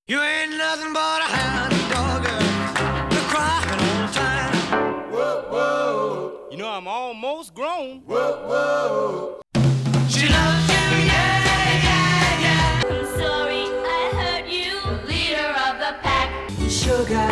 You ain't nothing but a hound dog, you're crying all the time. Whoa, whoa. You know I'm almost grown. Whoa, whoa. She loves you, yeah, yeah, yeah. I'm sorry I hurt you, leader of the pack. Sugar,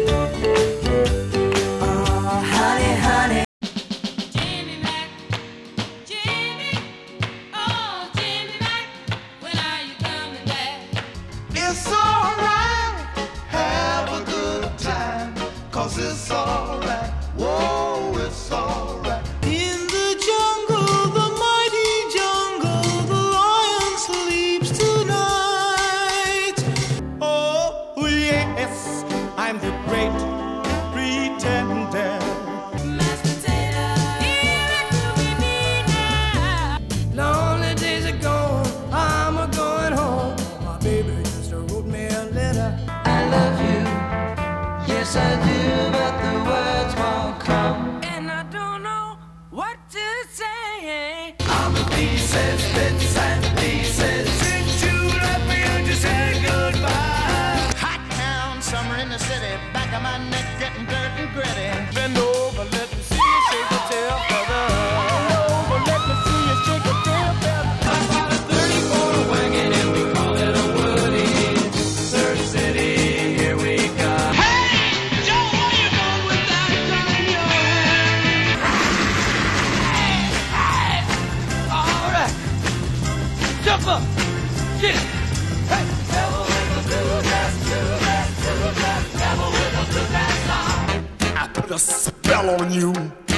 oh, honey, honey. Jimmy Mac, Jimmy, oh Jimmy Mac, when are you coming back? It's alright, have a good time, 'cause it's alright, whoa, it's alright. In the jungle, the mighty jungle, the lion sleeps tonight. Oh, yes, I'm the great pretender. Mashed potato, give it to me now. Lonely days are gone, I'm a going home. My baby just wrote me a letter. I love you, yes I do, but the words won't come. And I don't know what to say. I'm the pieces, bits and pieces. Since you left me, I just said goodbye. Hot town, summer in the city, back of my neck getting dirt and gritty. Bend over, let me see you shake your tail feather. Bend over, let me see you shake your tail feather. I got a 34 wagon and we call it a Woody. Surf City, here we go. Hey, Joe, where you going with that gun in your hand? All right, jump up, get it. Hey, devil with a blue dress, devil with a blue dress on. I put a spell on you.